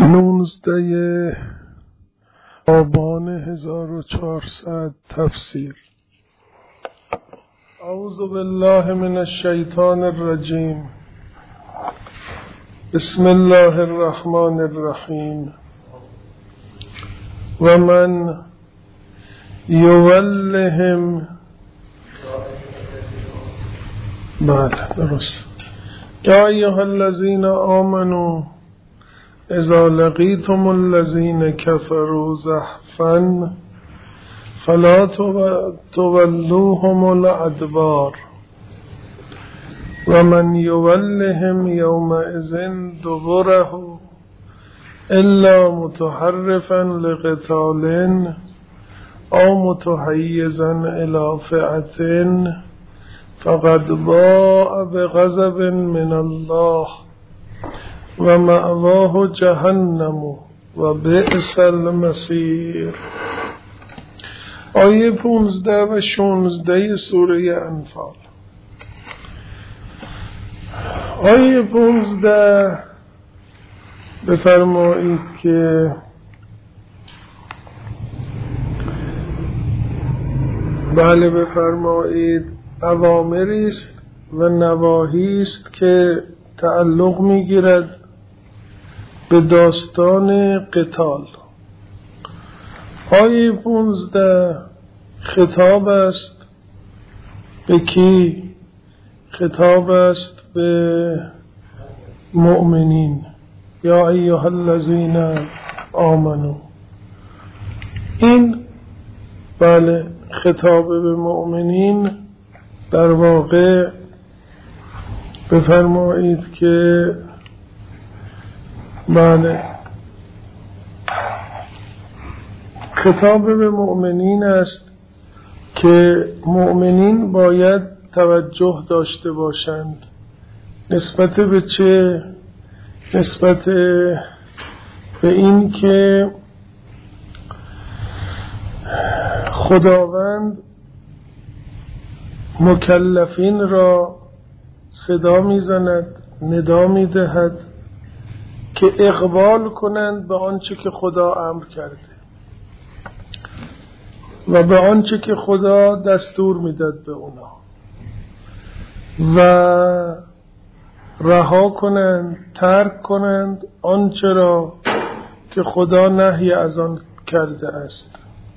19 آبان 1400 تفسیر. اعوذ بالله من الشیطان الرجیم. بسم الله الرحمن الرحیم. و من یولهم، بله درست، یا ایها الذین آمنوا اذا لقیتم الذین کفروا زحفا فلا تولوهم الادبار و من یولهم یومئذ دبره الا متحرفا لقتال او متحیزا الی فئة فقد باء بغضب من الله و مأواه جهنم و بئس المصیر. آیه 15 و 16 سوره انفال. آیه 15 بفرمایید که بله بفرمایید اوامری است و نواهی است که تعلق میگیرد به داستان قتال. آیه 15 خطاب است به کی؟ خطاب است به مؤمنین. یا ایها الذین آمنو. این بله خطاب به مؤمنین در واقع بفرمایید که بله خطاب به مؤمنین است که مؤمنین باید توجه داشته باشند. نسبت به چه؟ نسبت به این که خداوند مکلفین را صدا میزند، ندا میدهد که اقبال کنند به آنچه که خدا امر کرده و به آنچه که خدا دستور میداد به اونا و رها کنند، ترک کنند آنچه را که خدا نهی از آن کرده است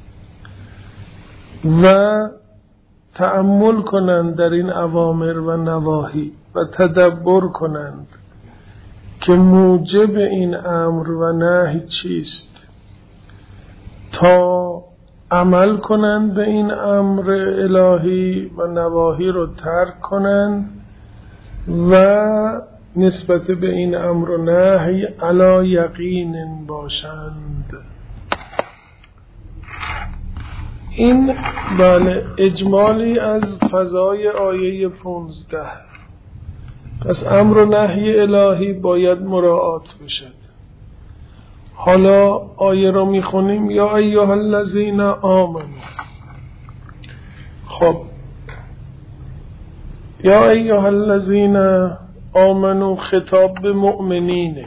و تأمل کنند در این اوامر و نواهی و تدبر کنند که موجب این امر و نهی چیست تا عمل کنند به این امر الهی و نواهی رو ترک کنند و نسبت به این امر و نهی علی یقین باشند. این بله اجمالی از فضای آیه 15. پس امر و نهی الهی باید مراعات بشد. حالا آیه رو میخونیم. یا ایها الذین آمنوا. خب یا ایها الذین آمنوا خطاب به مؤمنینه.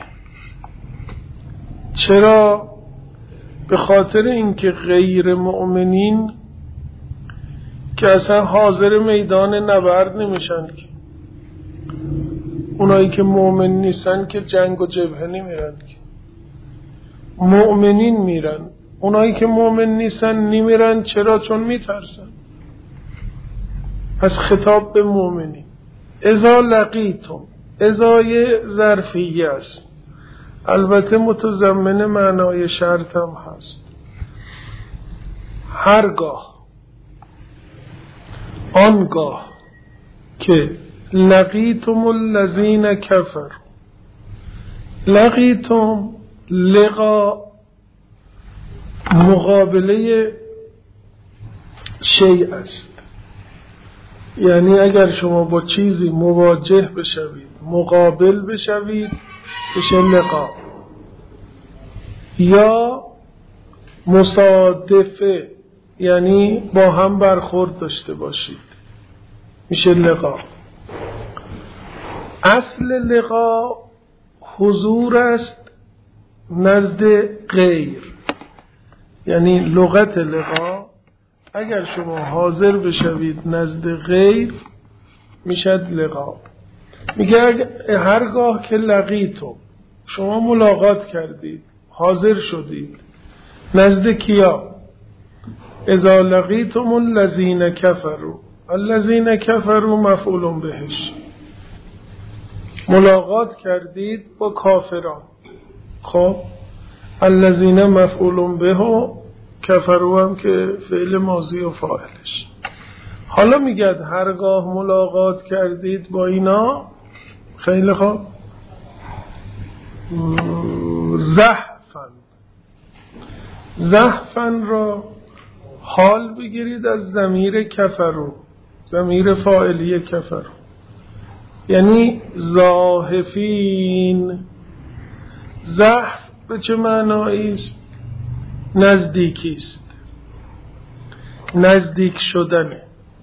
چرا؟ به خاطر اینکه غیر مؤمنین که اصلا حاضر میدان نبرد نمیشن، که اونایی که مؤمن نیستن که جنگ و جبهه نمیرن، که مؤمنین میرن. اونایی که مؤمن نیستن نمیرن. چرا؟ چون میترسن. پس خطاب به مؤمنین. اذا لقیتم، اذای ظرفیه است، البته متضمن معنای شرط هم هست. هرگاه، آنگاه که لقیتم الذین کفر. لقیتم لقا مقابله شیء است، یعنی اگر شما با چیزی مواجه بشوید، مقابل بشوید، بشه لقا. یا مصادفه، یعنی با هم برخورد داشته باشید، میشه لقا. اصل لقا حضور است نزد غیر، یعنی لغت لقا اگر شما حاضر بشوید نزد غیر میشد لقا. میگه هرگاه که لقیتم، شما ملاقات کردید، حاضر شدید نزد کیا؟ اذا لقیتم الذین کفروا، الذین کفروا مفعول بهش، ملاقات کردید با کافران. خب الذین مفعول به و کفروا هم که فعل ماضی و فاعلش. حالا میگه هرگاه ملاقات کردید با اینا، خیلی خوب، زحفن را حال بگیرید از ضمیر کفروا، ضمیر فاعلی کفروا، یعنی زاحفین. زحف به چه معنایی است؟ نزدیکی است، نزدیک شدنه،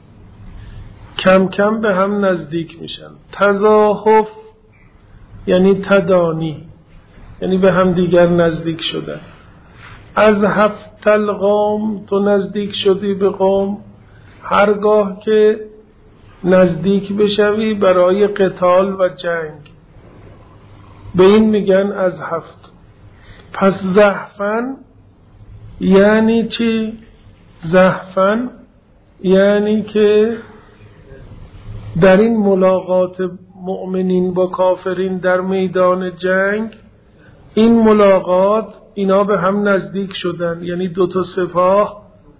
کم کم به هم نزدیک میشن. تزاحف یعنی تدانی، یعنی به هم دیگر نزدیک شدن. از هفت القوم، تو نزدیک شدی به قوم. هرگاه که نزدیک بشوی برای قتال و جنگ، به این میگن از هفت. پس زحفن یعنی چی؟ زحفن یعنی که در این ملاقات مؤمنین با کافرین در میدان جنگ، این ملاقات اینا به هم نزدیک شدن، یعنی دوتا سپاه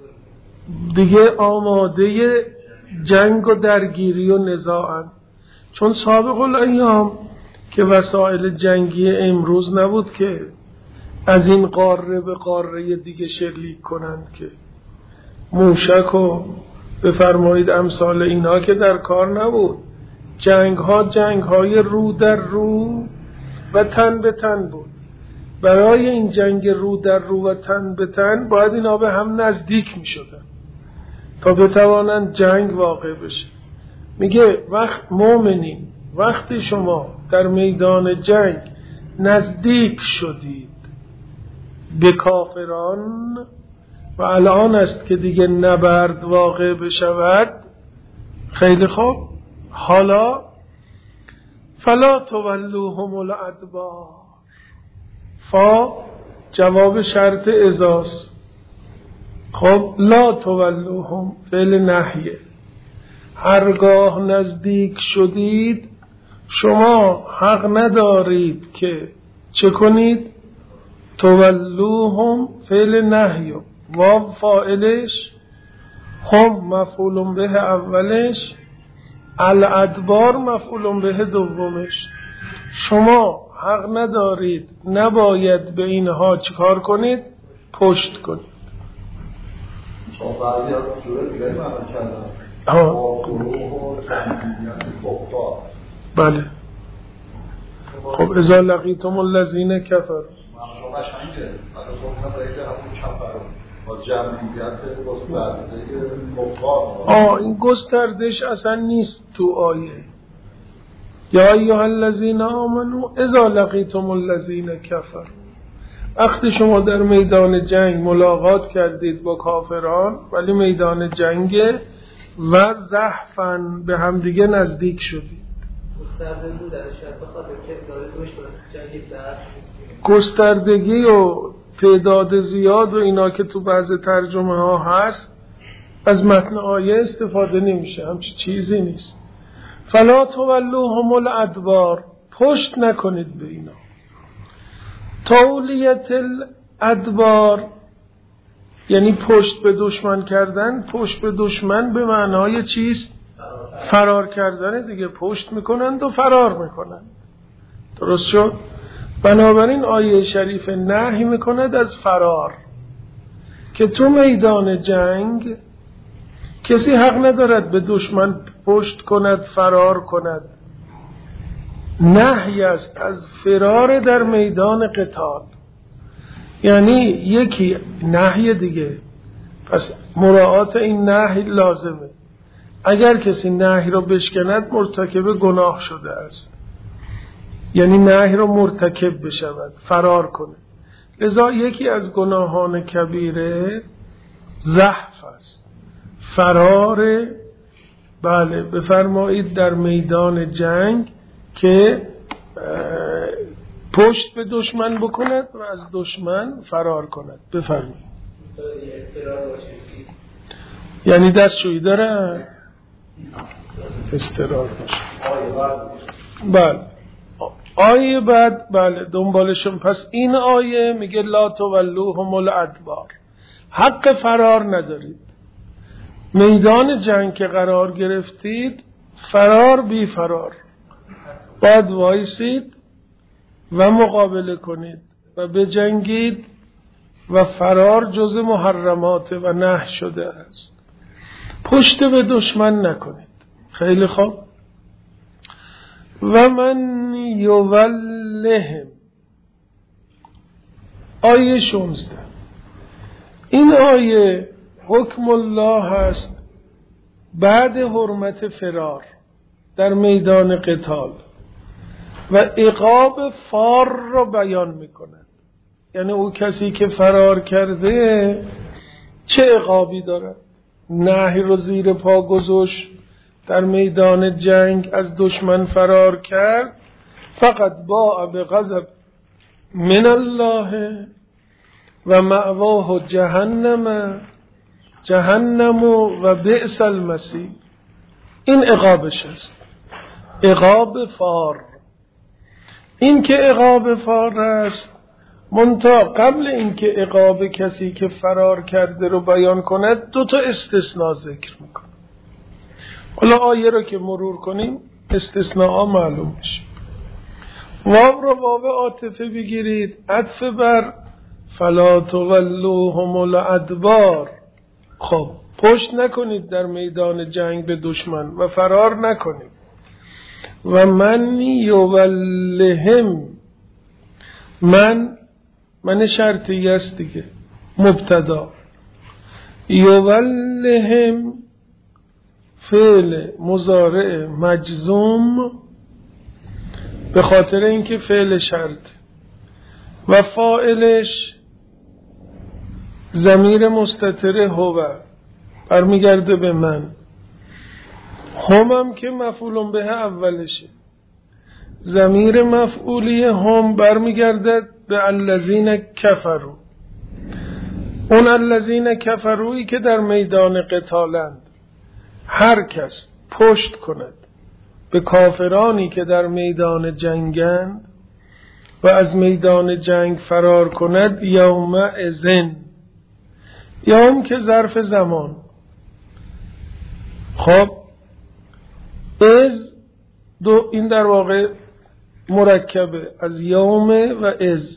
دیگه آماده جنگ و درگیری و نزاعن. چون سابق الایام که وسایل جنگی امروز نبود که از این قاره به قاره دیگه شلیک کنند، که موشک و بفرمایید امثال اینا که در کار نبود. جنگ های رو در رو و تن به تن بود. برای این جنگ رو در رو و تن به تن باید اینا به هم نزدیک می شدن تا بتوانند جنگ واقع بشه. میگه مؤمنین وقتی شما در میدان جنگ نزدیک شدید به کافران و الان است که دیگه نبرد واقع بشود، خیلی خوب، حالا فلا تولوهم الادبار. فا جواب شرط ازاست. خب لا تولوهم فعل نهیه. هرگاه نزدیک شدید شما حق ندارید که چه کنید؟ تولوهم فعل نهیه، واو فاعلش، هم مفعول به اولش، الادبار مفعول به دومش. شما حق ندارید، نباید به اینها چیکار کنید؟ پشت کنید. شما بعضی از جوره دیگری معمول کردن بله. خب اذا لقیتم الذین کفروا، شما قشنگه بعد از اون باید همون کفر با جمعیت گسترده کفار. این گستردش اصلا نیست تو آیه. یا ایها الذین آمنوا اذا لقیتم الذین کفروا. وقتی شما در میدان جنگ ملاقات کردید با کافران، ولی میدان جنگ و زحفن به هم دیگه نزدیک شدید. گستردگی و تعداد زیاد و اینا که تو بعض ترجمه ها هست از متن آیه استفاده نمیشه، همچی چیزی نیست. فلا تولوهم الادبار، پشت نکنید به اینا. تولیت الادبار یعنی پشت به دشمن کردن. پشت به دشمن به معنای چیست؟ فرار کردن دیگه. پشت میکنند و فرار میکنند. درست شد؟ بنابراین آیه شریف نهی میکند از فرار، که تو میدان جنگ کسی حق ندارد به دشمن پشت کند، فرار کند. نهی است از فرار در میدان قتال، یعنی یکی نهی دیگه. پس مراعات این نهی لازمه. اگر کسی نهی رو بشکند مرتکب گناه شده است، یعنی نهی رو مرتکب بشود، فرار کنه. لذا یکی از گناهان کبیره زحف است، فرار. بله بفرمایید در میدان جنگ که پشت به دشمن بکند و از دشمن فرار کند. بفرمایید. یعنی دستشویی دارن استرار باشه. بله آیه بعد بله دنبالشون. پس این آیه میگه لا تولوهم الادبار، حق فرار ندارید. میدان جنگ که قرار گرفتید، فرار بی فرار، باید وایسید و مقابله کنید و بجنگید و فرار جز محرمات و نهی شده است. پشت به دشمن نکنید. خیلی خوب. و من یولهم، آیه 16. این آیه حکم الله هست بعد حرمت فرار در میدان قتال و عقاب فار را بیان میکند. یعنی او کسی که فرار کرده چه عقابی دارد. نهی رو زیر پا گذاشت، در میدان جنگ از دشمن فرار کرد، فقط باء بغضب من الله و مأواه جهنم و بئس المصیر. این عقابش است، عقاب فار. این که عقاب فار است، منتها قبل اینکه عقاب کسی که فرار کرده رو بیان کند 2 استثناء ذکر میکنه. حالا آیه رو که مرور کنیم استثناء معلوم میشه. واو رو واو عاطفه بگیرید، عطف بر فلا تولوهم الادبار. خب پشت نکنید در میدان جنگ به دشمن و فرار نکنید. و من یولهم، من شرطی است دیگه، مبتدا. یولهم فعل مضارع مجزوم به خاطر اینکه فعل شرط و فاعلش ضمیر مستتر هو برمیگرده به من. هم که مفعول به اولشه، ضمیر مفعولی هم برمیگرده به الذین کفروا. اون الذین کفرویی که در میدان قتالند. هر کس پشت کند به کافرانی که در میدان جنگند و از میدان جنگ فرار کند، یومئذ، یوم که ظرف زمان. خب از این در واقع مرکبه از یوم و از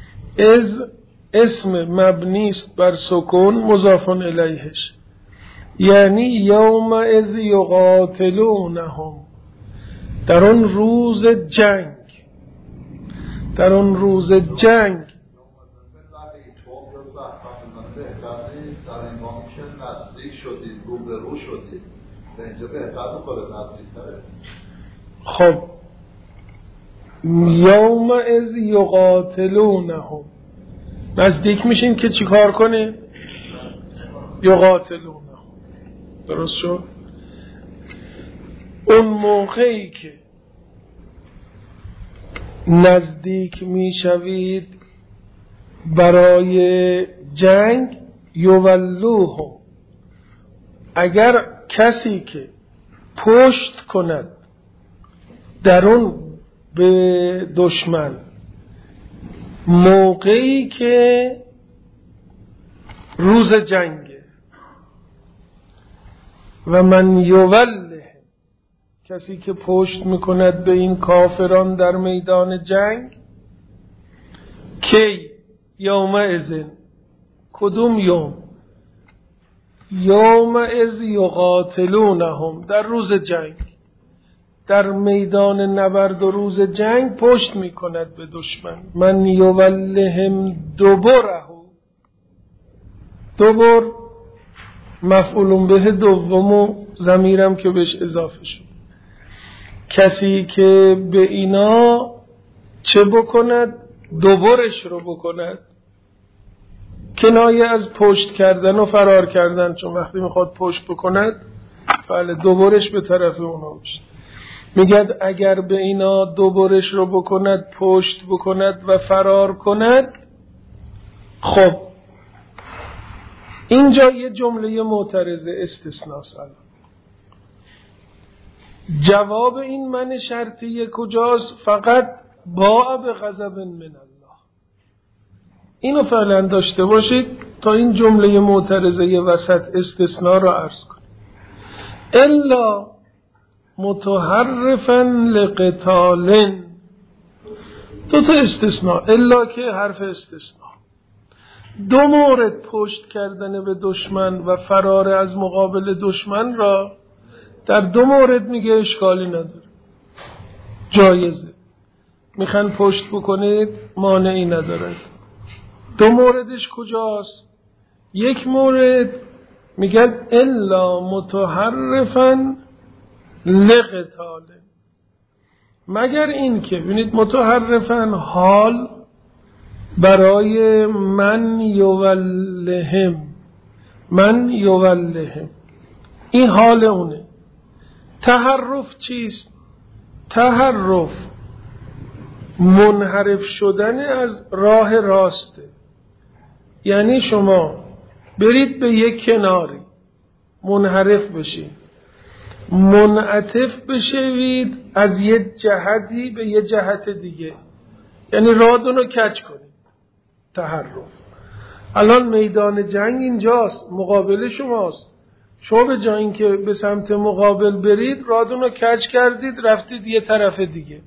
اسم مبنی است بر سکون مضاف الیهش، یعنی یوم از یقاتلونهم، در اون روز جنگ، در اون روز جنگ. خب یوم از یقاتلونهم، نزدیک میشین که چی کار کنه؟ یقاتلونهم. درست شد؟ اون موقعی که نزدیک میشوید برای جنگ، یولوهم، اگر کسی که پشت کند درون به دشمن موقعی که روز جنگه، و من یوله، کسی که پشت میکند به این کافران در میدان جنگ، کی یومئذ، کدوم یوم؟ یومئذ یقاتلونهم، در روز جنگ، در میدان نبرد و روز جنگ پشت میکند به دشمن. من یولهم دبره، دبر مفعول به دوم و ضمیرم که بهش اضافه شد. کسی که به اینا چه بکند؟ دبرش رو بکند، کنایه از پشت کردن و فرار کردن، چون وقتی میخواد پشت بکند بله دوبارش به طرف اونا میشه. میگه اگر به اینا دوبارش رو بکند، پشت بکند و فرار کند. خب اینجا یه جمله معترضه استثناست. جواب این من شرطیه کجاست؟ فقط باء به غضب من الله. اینو فعلا داشته باشید تا این جمله معترضه وسط استثناء رو عرض کنیم. الا متحرفا لقتال. دو تا استثناء، الا که حرف استثناء. دو مورد پشت کردن به دشمن و فرار از مقابل دشمن را در دو مورد میگه اشکالی نداره، جایزه. میخوان پشت بکنید مانعی نداره. دو موردش کجاست؟ یک مورد میگن الا متحرفا لقتال، مگر این که ببینید متحرفا حال برای من یولهم، من یولهم این حال اونه. تحرف چیست؟ تحرف منحرف شدن از راه راسته. یعنی شما برید به یک کناری منحرف بشید، منعطف بشوید از یه جهتی به یه جهت دیگه، یعنی رادون رو کج کنید. تحرف. الان میدان جنگ اینجاست، مقابل شماست. شما به جای اینکه به سمت مقابل برید رادون رو کج کردید رفتید یه طرف دیگه.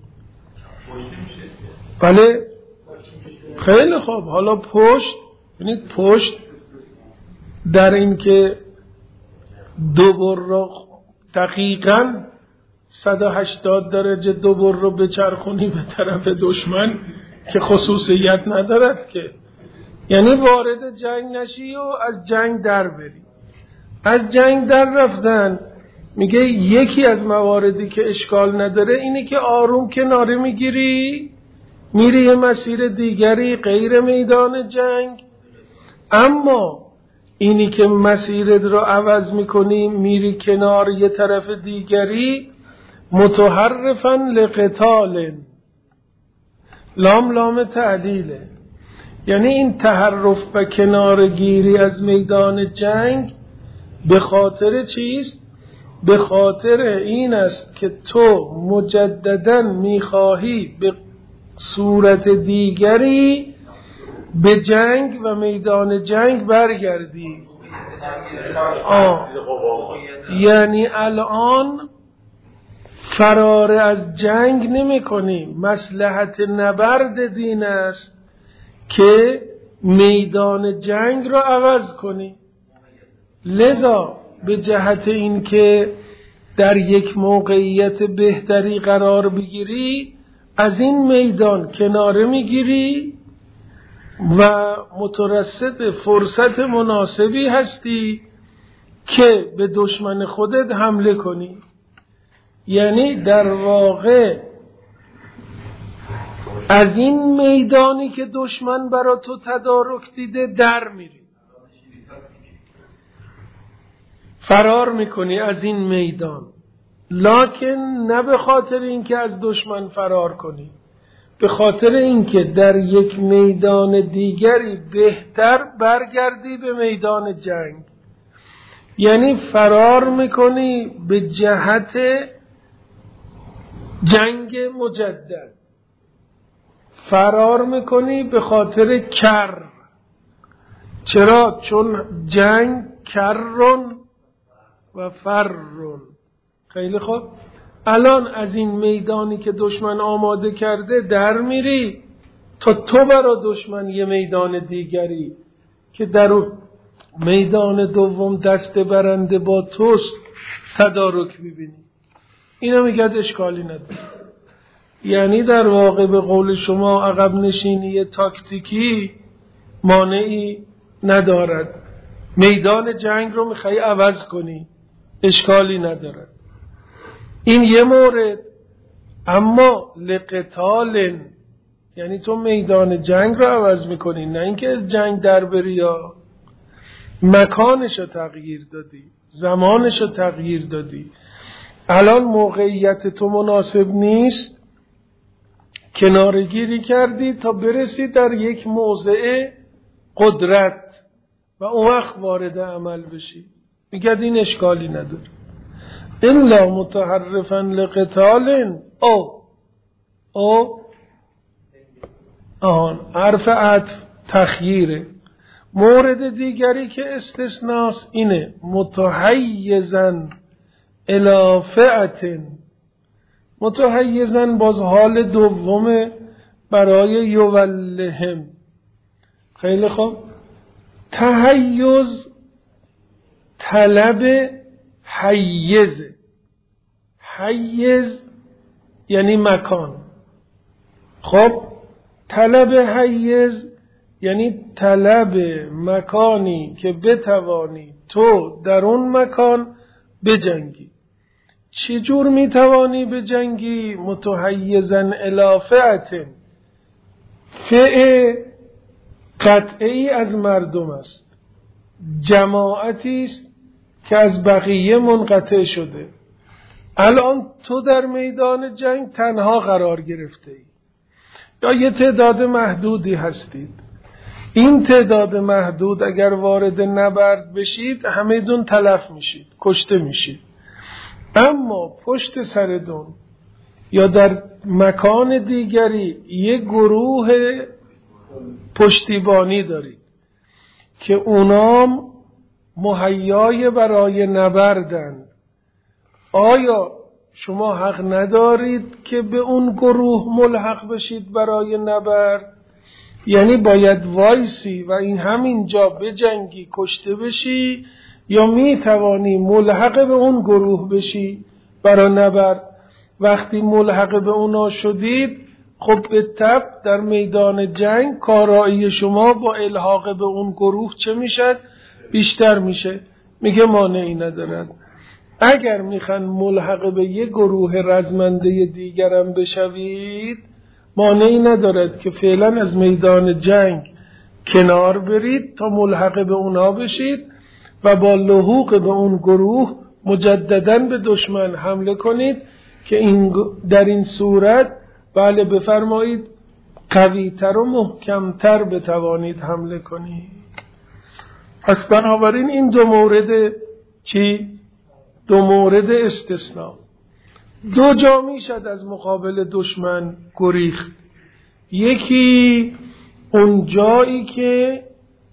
بله خیلی خوب. حالا پشت، یعنی پشت در این که دوبار رو دقیقاً 180 درجه دوبار رو بچرخونی به طرف دشمن که خصوصیت ندارد که، یعنی وارد جنگ نشی و از جنگ در بری. از جنگ در رفتن میگه یکی از مواردی که اشکال نداره اینه که آروم کناره میگیری، میری یه مسیر دیگری غیر میدان جنگ. اما اینی که مسیرت رو عوض میکنی میری کنار یه طرف دیگری، متحرفا لقتال، لام لام تعلیله. یعنی این تحرف و کنارگیری از میدان جنگ به خاطر چیست؟ به خاطر این است که تو مجددا میخواهی به صورت دیگری به جنگ و میدان جنگ برگردی. یعنی الان فرار از جنگ نمی کنی، مصلحت نبرد دین است که میدان جنگ رو عوض کنی. لذا به جهت این که در یک موقعیت بهتری قرار بگیری از این میدان کناره میگیری و مترصد فرصت مناسبی هستی که به دشمن خودت حمله کنی. یعنی در واقع از این میدانی که دشمن برا تو تدارک دیده در میری، فرار میکنی از این میدان. لکن نه به خاطر اینکه از دشمن فرار کنی، به خاطر اینکه در یک میدان دیگری بهتر برگردی به میدان جنگ. یعنی فرار میکنی به جهت جنگ مجدد، فرار میکنی به خاطر کر. چرا؟ چون جنگ کرون و فرون. خیلی خوب. الان از این میدانی که دشمن آماده کرده در میری تا تو برا دشمن یه میدان دیگری که در میدان دوم دست برنده با توست تدارک ببینی. اینو میگه اشکالی نداره. یعنی در واقع به قول شما عقب نشینی تاکتیکی مانعی ندارد. میدان جنگ رو میخوای عوض کنی، اشکالی نداره. این یه مورد. اما لقتال یعنی تو میدان جنگ رو عوض میکنی، نه اینکه از جنگ در بری، یا مکانش رو تغییر دادی، زمانش رو تغییر دادی. الان موقعیت تو مناسب نیست، کنارگیری کردی تا برسی در یک موضع قدرت و اون وقت وارد عمل بشی. میگه این اشکالی نداره. الا متحرفا لقتال او حرف عطف تخییره. مورد دیگری که استثناست اینه متحیزا الی فئة. متحیزا باز حال دوم برای یولهم. خیلی خوب، تحیز طلب حیز. حیز یعنی مکان. خب طلب حیز یعنی طلب مکانی که بتوانی تو در اون مکان بجنگی. چجور میتوانی بجنگی؟ متحیزا الی فئة. فئه قطعی از مردم است، جماعتی است که از بقیه منقطع شده. الان تو در میدان جنگ تنها قرار گرفته ای یا یه تعداد محدودی هستید. این تعداد محدود اگر وارد نبرد بشید همه‌تون تلف میشید، کشته میشید. اما پشت سرتون یا در مکان دیگری یک گروه پشتیبانی دارید که اونام مهیای برای نبردند. آیا شما حق ندارید که به اون گروه ملحق بشید برای نبرد؟ یعنی باید وایسی و این همینجا بجنگی کشته بشی، یا می توانی ملحق به اون گروه بشی برای نبرد؟ وقتی ملحق به اونا شدید، خب به طب در میدان جنگ کارایی شما با الحاق به اون گروه چه میشه؟ بیشتر میشه. میگه مانعی ندارد. اگر میخوان ملحق به یک گروه رزمنده دیگرم بشوید، مانعی ندارد که فعلا از میدان جنگ کنار برید تا ملحق به اونا بشید و با لحوق به اون گروه مجدداً به دشمن حمله کنید که در این صورت بله بفرمایید قوی‌تر و محکم‌تر بتوانید حمله کنید. پس بنابراین این دو مورد چی؟ دو مورد استثناء. دو جا میشد از مقابل دشمن گریخت. یکی اون جایی که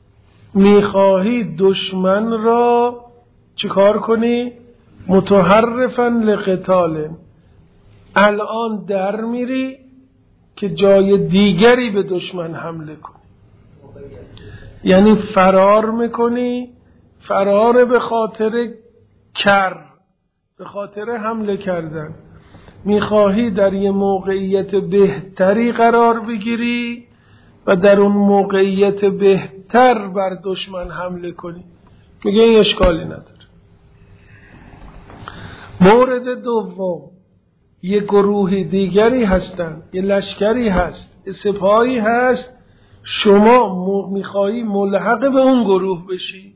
میخواهی دشمن را چیکار کنی؟ متحرفا لقتال. الان در میری که جای دیگری به دشمن حمله کنی، یعنی فرار میکنی. فرار به خاطر به خاطر حمله کردن. میخواهی در یه موقعیت بهتری قرار بگیری و در اون موقعیت بهتر بر دشمن حمله کنی. میگه این اشکالی نداره. مورد دوم، یه گروه دیگری هستن، یه لشکری هست، یه سپاهی هست، شما میخوایی ملحق به اون گروه بشی.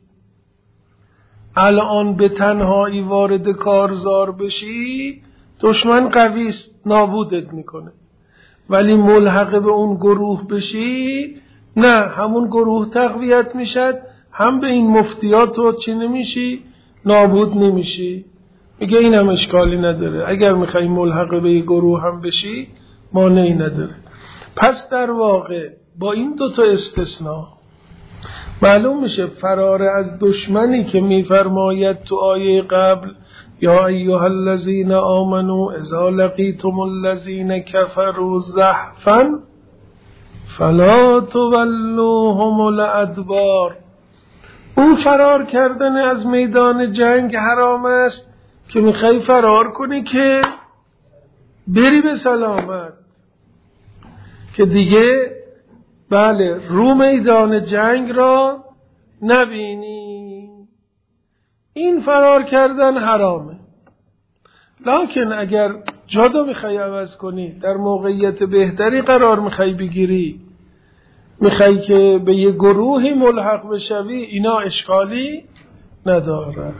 الان به تنهایی وارد کارزار بشی، دشمن قوی است، نابودت میکنه. ولی ملحق به اون گروه بشی، نه، همون گروه تقویت میشد، هم به این مفتیات تو چی نمیشی؟ نابود نمیشی. میگه این هم اشکالی نداره. اگر میخوای ملحق به یه گروه هم بشی مانعی نداره. پس در واقع با این دوتا استثناء معلوم میشه فرار از دشمنی که میفرماید تو آیه قبل یا ایها الذین آمنوا اذا لقیتم الذین کفروا زحفا فلا تولوهم الادبار. اون فرار کردن از میدان جنگ حرام است که میخوای فرار کنی که بری به سلامت، که دیگه بله رو میدان جنگ را نبینی. این فرار کردن حرامه. لکن اگر جادو میخوای عوض کنی، در موقعیت بهتری قرار میخوای بگیری، میخوای که به یه گروهی ملحق بشوی، اینا اشکالی نداره.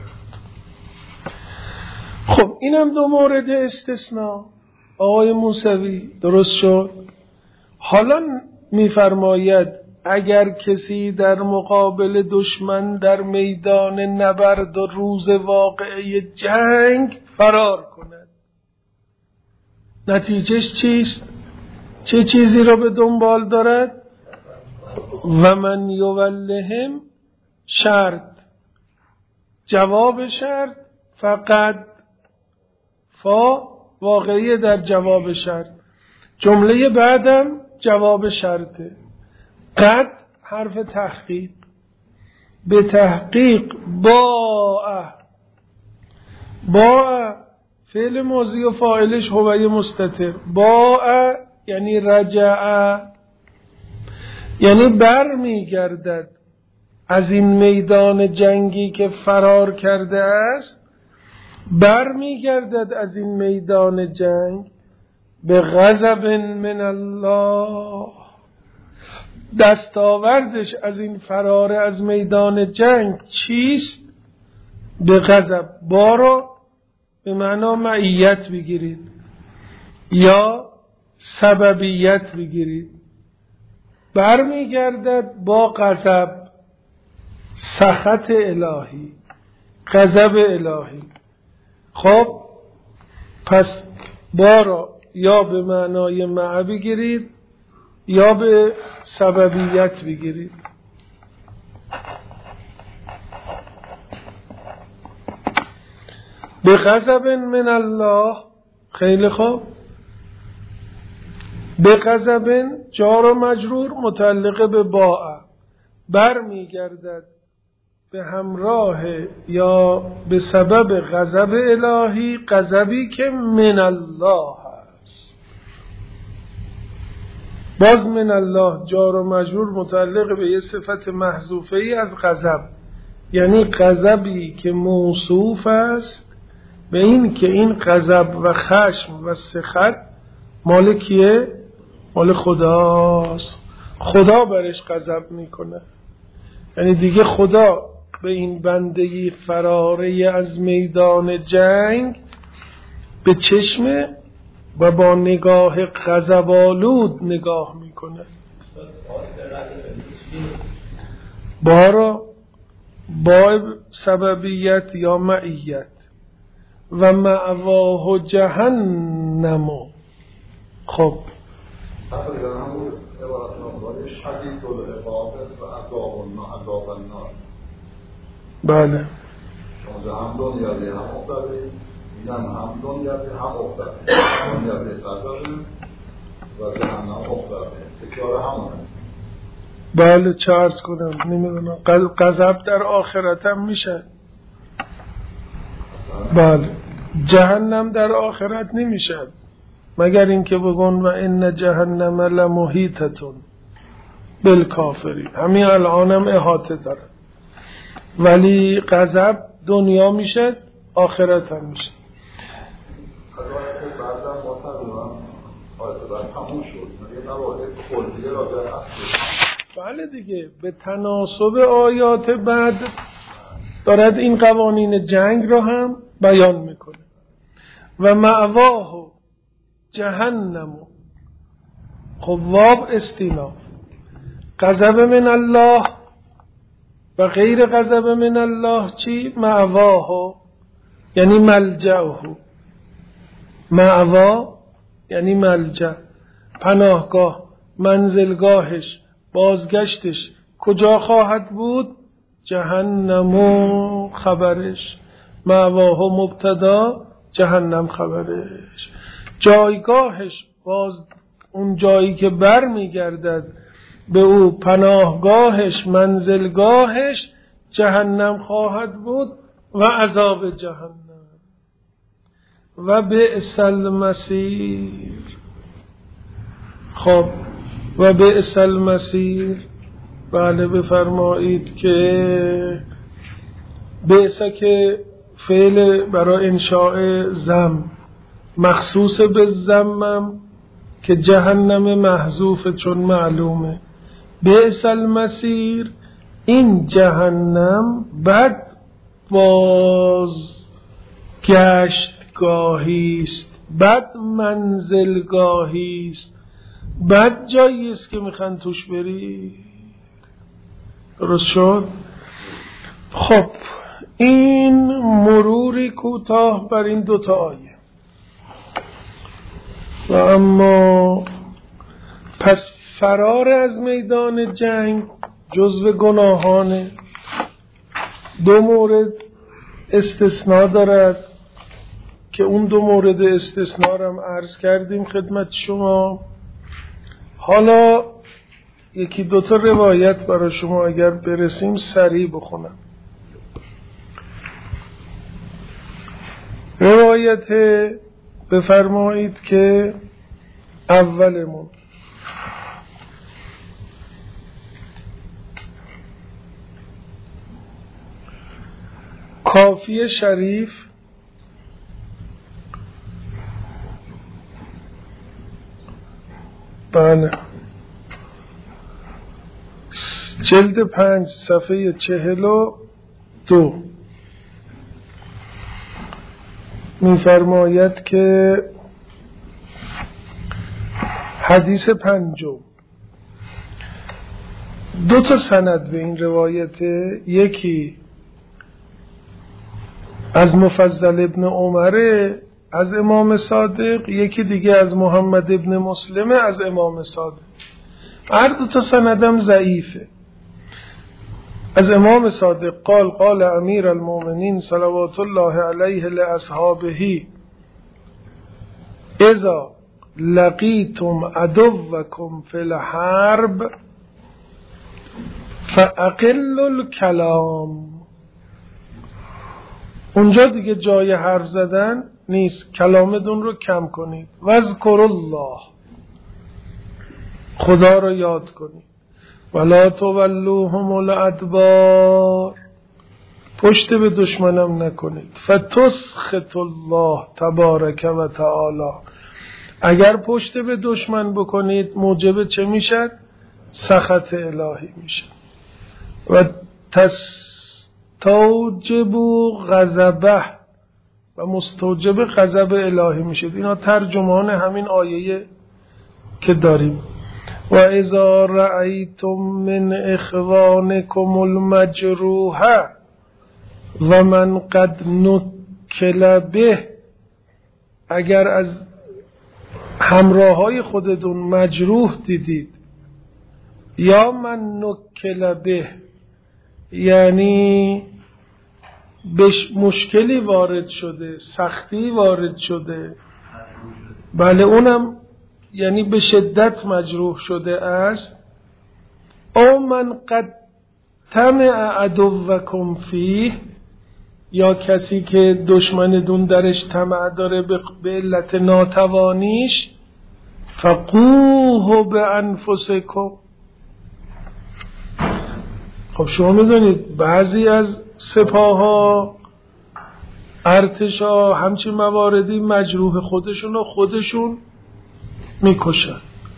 خب اینم دو مورد استثناء آقای موسوی درست شد. حالا میفرماید اگر کسی در مقابل دشمن در میدان نبرد و روز واقعه جنگ فرار کند، نتیجهش چیست؟ چه چیزی رو به دنبال دارد؟ و من یولهم شرط، جواب شرط، فقط فا واقعی در جواب شرط، جمله بعدم جواب شرطه، قد حرف تحقیق، به تحقیق با فعل ماضی و فاعلش هوی مستتر، با یعنی رجع، یعنی بر می گردد از این میدان جنگی که فرار کرده است، بر می گردد از این میدان جنگ به غضب من الله، دستاوردش از این فرار از میدان جنگ چیست؟ به غضب. با به معنا معیت بگیرید یا سببیت بگیرید. برمیگردد با غضب، سخط الهی، غضب الهی. خب پس با یا به معنای مع بگیرید یا به سببیت بگیرید. به غضب من الله، خیلی خوب. به غضب جار و مجرور متعلق به باء، بر می گردد به همراه یا به سبب غضب الهی، غضبی که من الله هست. باز من الله جار و مجرور متعلق به یه صفت محذوفه ای از غضب، یعنی غضبی که موصوف است به این که این غضب و خشم و سخط مال کیه؟ مال خداست. خدا برش غضب میکنه، یعنی دیگه خدا به این بندگی فراره از میدان جنگ به چشم و با نگاه غضب‌آلود نگاه میکنه. با سببیت یا معیت. و مأواه جهنم. خب بله هم دنیایی هم افتاده، اینم هم دنیایی هم افتاده، دنیایی غضبه و جهنم افتاده، تکرار همونه. بله چه عرض کنم، نمیدونم غضب در آخرت هم میشه. بله جهنم در آخرت نمیشه مگر اینکه بگن و ان جهنم لمحیطة بالکافرین، همین الانم احاطه داره، ولی غضب دنیا میشه آخرت هم میشه. بله دیگه به تناسب آیات بعد دارد این قوانین جنگ رو هم بیان میکنه. و مأواه جهنم. خب واب استیناف، غضب من الله و غیر غضب من الله چی؟ مأواه یعنی ملجأه، مأوا یعنی ملجأ، پناهگاه، منزلگاهش، بازگشتش کجا خواهد بود؟ جهنم خبرش، مأواه مبتدا، جهنم خبرش، جایگاهش باز اون جایی که بر میگردد به او، پناهگاهش، منزلگاهش جهنم خواهد بود و عذاب جهنم. و بئس المصیر. خب و بئس المصیر، بله بفرمایید که بئس که فعل برای انشاء ذم مخصوص به زمم که جهنم محذوف چون معلومه. بئس المصیر، این جهنم بد باز گشتگاهیست، بد منزلگاهیست، بد جاییست که میخوان توش بری. درست شد؟ خب این مروری کوتاه بر این دوتا آیه. و اما پس فرار از میدان جنگ جزو گناهانه. دو مورد استثناء دارد که اون دو مورد استثناء رو هم عرض کردیم خدمت شما. حالا یکی دوتا روایت برای شما اگر برسیم سریع بخونم. روایت بفرمایید که اولمون کافی شریف بله جلد 5 صفحه 42 می‌فرماید که حدیث 5 دو تا سند به این روایت، یکی از مفضل ابن عمر از امام صادق، یکی دیگه از محمد ابن مسلم از امام صادق. هر دو تا سندم ضعیفه. از امام صادق قال قال امیر المؤمنین صلوات الله علیه لاصحابه اذا لقیتم عدوکم فی الحرب فاقلوا الکلام. اونجا دیگه جای حرف زدن نیست، کلامتون رو کم کنید. واذکر الله، خدا رو یاد کنید. ولا تولوهم الادبار، پشت به دشمنم نکنید. فتسخط الله تبارک و تعالی، اگر پشت به دشمن بکنید موجب چه میشد؟ سخط الهی میشه. و تستوجب غضبه، و مستوجب غضب الهی میشه. اینا ترجمان همین آیه که داریم. و اذا رأیتم من اخوانکم المجروح و من قد نکل به، اگر از همراهای خودتون مجروح دیدید، یا من نکل به یعنی بهش مشکلی وارد شده، سختی وارد شده، بله اونم یعنی به شدت مجروح شده است. او من قد طمع عدوکم فیه، یا کسی که دشمنتون درش طمع داره به علت ناتوانیش، فقوه بانفسکم. خب شما میدونید بعضی از سپاها ارتشا همچین مواردی مجروح خودشون میکشن،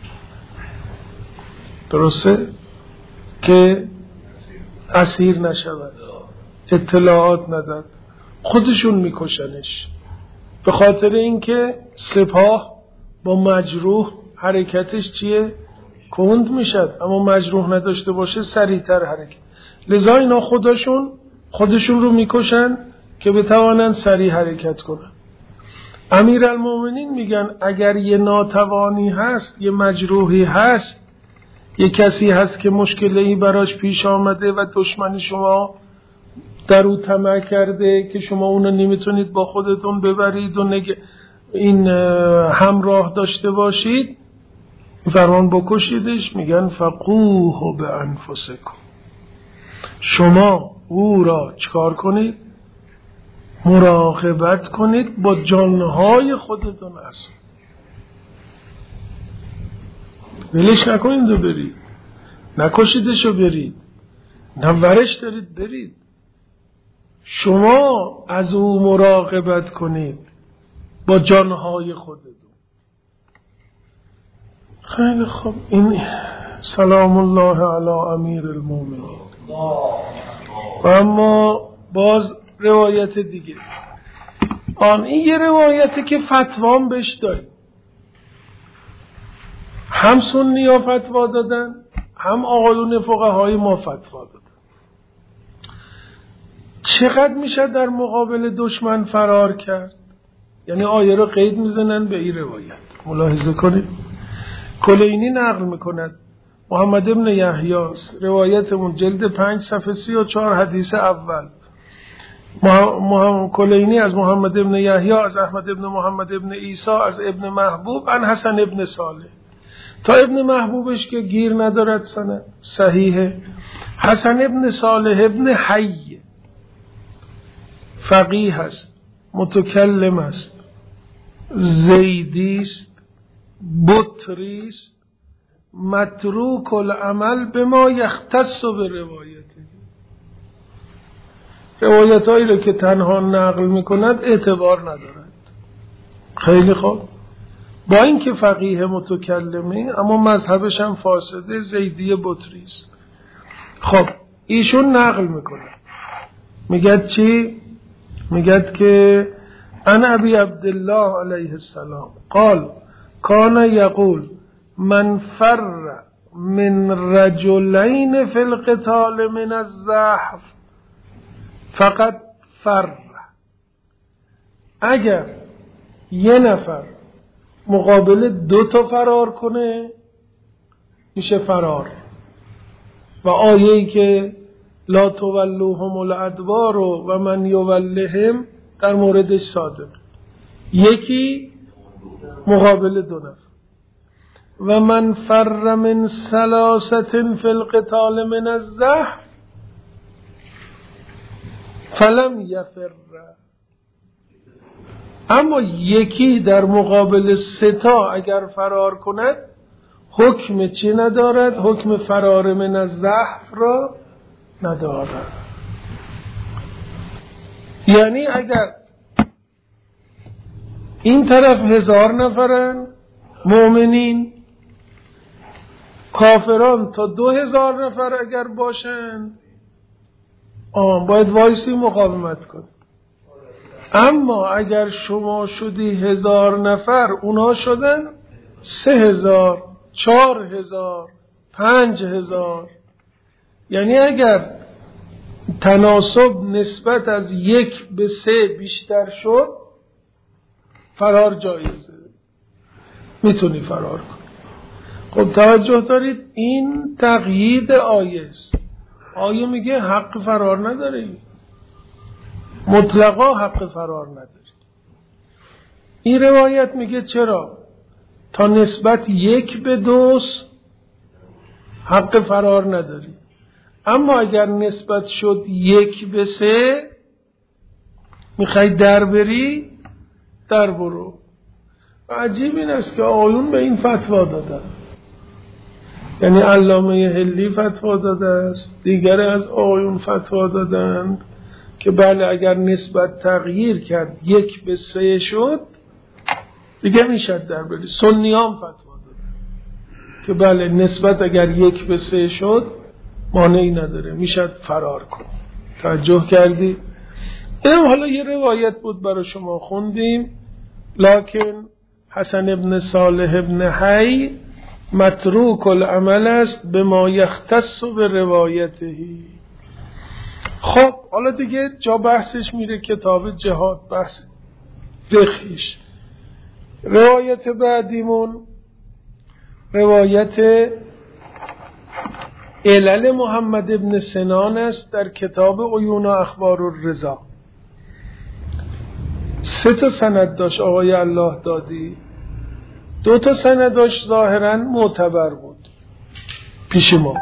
درسته؟ که اسیر نشود، اطلاعات نداد، خودشون میکشنش. به خاطر اینکه سپاه با مجروح حرکتش چیه؟ کند میشد، اما مجروح نداشته باشه سریعتر حرکت. لذا اینا خودشون رو میکشن که بتوانن سریع حرکت کنن. امیرالمومنین میگن اگر یه ناتوانی هست، یه مجروحی هست، یه کسی هست که مشکلی براش پیش آمده و دشمن شما در او طمع کرده که شما اونو نمیتونید با خودتون ببرید و این همراه داشته باشید، فرمان بکشیدش. میگن فقوه بانفسکم، شما او را چکار کنید؟ مراقبت کنید، با جانهای خودتون هست، ولش نکنید و برید، نکشیدش و برید، نه ورش دارید برید. شما از او مراقبت کنید. با جانهای خودتون. خیلی خوب. این سلام الله علی امیر المؤمنین. و اما باز روایت دیگه، این یه روایتی که فتوام بهش داریم، هم سنی ها فتوا دادن، هم آقایون فقهای ما فتوا دادن. چقدر میشه در مقابل دشمن فرار کرد؟ یعنی آیه رو قید میزنن به این روایت. ملاحظه کنید، کلینی نقل میکند، محمد ابن یحیی روایتمون جلد 5 صفحه 34 حدیث اول. کلینی از محمد ابن یحیی از احمد ابن محمد ابن عیسی از ابن محبوب عن حسن ابن صالح، تا ابن محبوبش که گیر ندارد سند صحیحه. حسن ابن صالح ابن حی فقیه است، متکلم است، زیدی است، بطری است، متروک العمل بما یختص به روایته. روایت هایی رو که تنها نقل میکند اعتبار ندارد. خیلی خوب، با اینکه فقیه متکلمه اما مذهبش هم فاسده، زیدی بطری است. خب ایشون نقل میکنه، میگد چی؟ میگد که ان ابی عبدالله علیه السلام قال کان یقول من فر من رجلین فی القتال من الزحف فقط فر. اگر یه نفر مقابل 2 فرار کنه میشه فرار. و آیه‌ای که لا تولوهم الادبار و من یولهم در موردش صادق، یکی مقابل 2 نفر. و من فر من 3 فی القتال من الزحف فلم یفر. اما یکی در مقابل 3 اگر فرار کند حکم چی ندارد؟ حکم فرار من الزحف را ندارد. یعنی اگر این طرف 1000 نفرن مؤمنین، کافران تا 2000 نفر اگر باشن باید وایسی مقاومت کن. اما اگر شما شدی 1000 نفر، اونها شدن 3000 4000 5000، یعنی اگر تناسب نسبت از 1 به 3 بیشتر شد فرار جایزه، میتونی فرار کنی. خب توجه دارید، این تقیید آیه است. آیه میگه حق فرار نداری، مطلقا حق فرار نداری. این روایت میگه چرا؟ تا نسبت 1 به 2 حق فرار نداری، اما اگر نسبت شد 1 به 3 میخوای در بری، در برو. و عجیب این است که آقایون به این فتوا دادن، یعنی علامه حلی فتوا داده است، دیگر از آقایون فتوا دادند که بله اگر نسبت تغییر کرد 1 به 3 شد دیگه میشد در بری. سنیان فتوا دادن که بله نسبت اگر 1 به 3 شد مانعی نداره، میشد فرار کن. توجه کردی؟ این حالا یه روایت بود برای شما خوندیم، لکن حسن ابن صالح ابن حی متروک العمل است به ما یختص به روایتهی. خب حالا دیگه جا بحثش میره کتاب جهاد، بحث فقهیش. روایت بعدیمون روایت علل محمد ابن سنان است در کتاب عیون و اخبار الرضا. 3 سند داشت آقای الله دادی، 2 سند داشت ظاهرا معتبر بود پیش ما.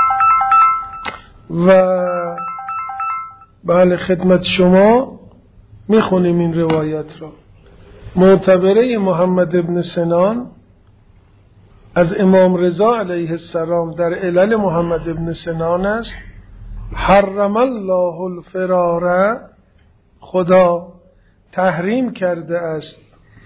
و بله خدمت شما میخونیم این روایت را. معتبره محمد ابن سنان از امام رضا علیه السلام در علل محمد ابن سنان است: حرم الله الفرار، خدا تحریم کرده است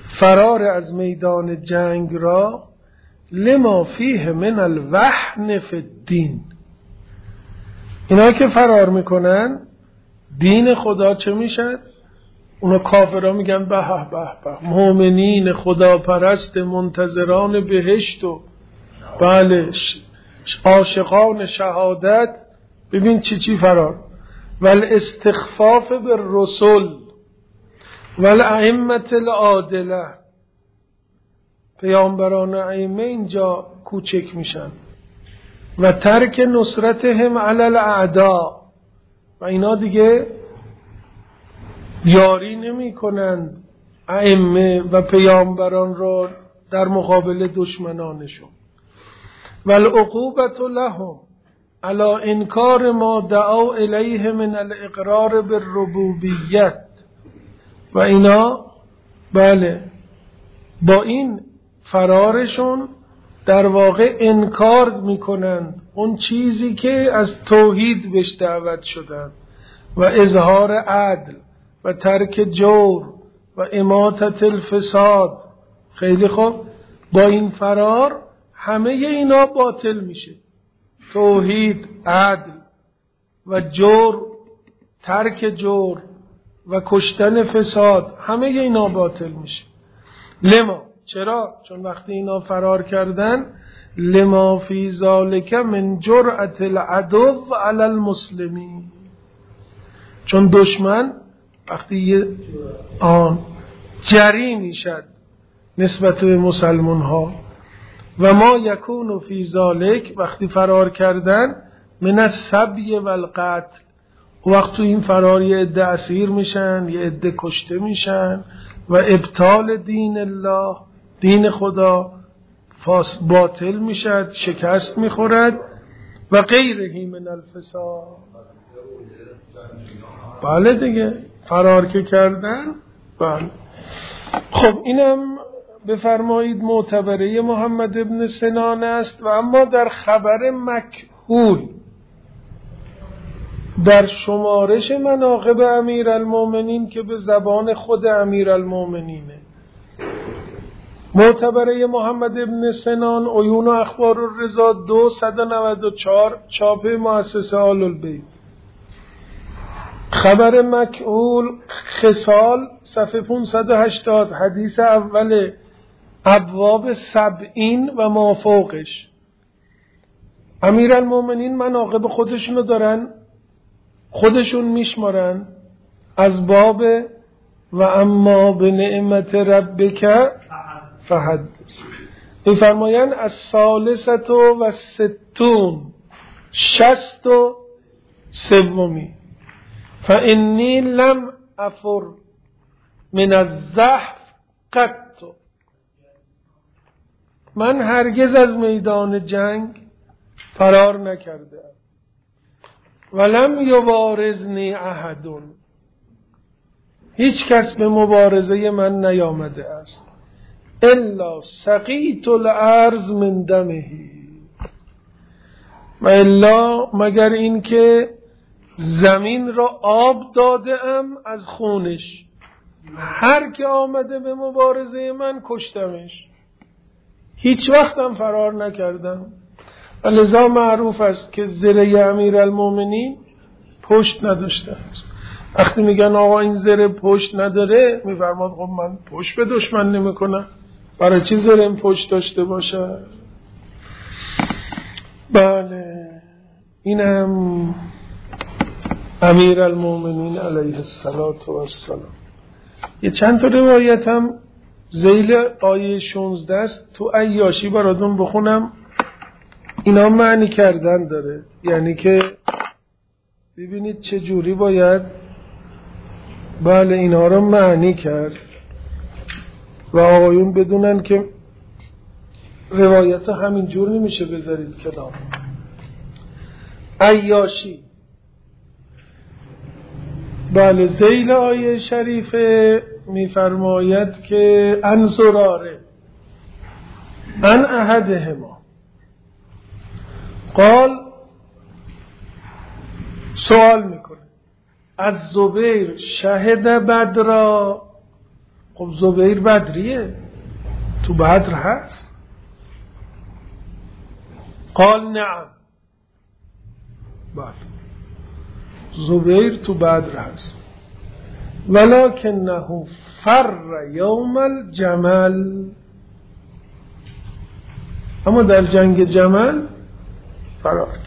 فرار از میدان جنگ را لما فیه من الوهن فی الدین. اینا که فرار میکنن دین خدا چه میشد؟ اونا کافرها میگن به به به، مؤمنین خداپرست منتظران بهشت و بله عاشقان شهادت. ببین چی فرار. والاستخفاف بالرسل والائمه العادله. پیامبران ائمه اینجا کوچک میشن. و ترک نصرتهم علی الاعداء، و اینا دیگه یاری نمی کنند ائمه و پیامبران را در مقابل دشمنانشون. والعقوبة لهم علی انکار ما دعوا الیه من الاقرار بالربوبیت. و اینا بله با این فرارشون در واقع انکار میکنند اون چیزی که از توحید بهش دعوت شدن و اظهار عدل و ترک جور و اماطة الفساد. خیلی خوب، با این فرار همه اینا باطل میشه. توحید، عدل و جور، ترک جور و کشتن فساد، همه اینا باطل میشه. لما، چرا؟ چون وقتی اینا فرار کردن لما فی ذالک من جرأت العدو علی المسلمین. چون دشمن وقتی جری میشد نسبت به مسلمان ها. و ما یکون فی ذالک، وقتی فرار کردن من السبی و القتل، وقت تو این فرار یه عده اسیر میشن، یه عده کشته میشن و ابطال دین الله، دین خدا باطل میشد، شکست میخورد و غیره من الفساد. بله دیگه فرار که کردن. بله خب اینم بفرمایید معتبره محمد ابن سنان است. و اما در خبر مکحول در شمارش مناقب امیرالمومنین که به زبان خود امیرالمومنینه، معتبره محمد ابن سنان عیون و اخبار الرضا 294 چاپ مؤسسه آل البیت. خبر مکحول خصال صفحه 580 حدیث اول ابواب 70 و مافوقش. امیرالمومنین مناقب خودشونو دارن، خودشون میشمارن از باب و اما به نعمت ربک فحدث. میفرمایند از ثالثه و ستون 63 فانی لم افر من الزحف قط. من هرگز از میدان جنگ فرار نکرده ولم یبارزنی احد، هیچ کس به مبارزه من نیامده است الا سقیت الارض من دمه، و الا مگر این که زمین را آب داده ام از خونش. هر که آمده به مبارزه من کشتمش، هیچ وقتم فرار نکردم. و لذا معروف است که زره امیرالمومنین پشت نداشته است. وقتی میگن آقا این زره پشت نداره، میفرماد خب من پشت به دشمن نمیکنم، برای چی زره پشت داشته باشه؟ بله اینم امیرالمومنین علیه السلام. یه چند تا روایت هم ذیل آیه 16 است تو عیاشی براتون بخونم. اینا معنی کردن داره، یعنی که ببینید چه جوری باید بله اینا رو معنی کرد و آقایون بدونن که روایت همین جور نمیشه بذارید کلام. عیاشی بله ذیل آیه شریفه میفرماید که ان زراره ان احدهما قال، سوال میکنه از زبیر شهد بدرا، خب زبیر بدریه، تو بدر هست؟ قال نعم، بله زبیر تو بدر هست، ولکنه فر یوم الجمل، اما در جنگ جمل فرار کرد.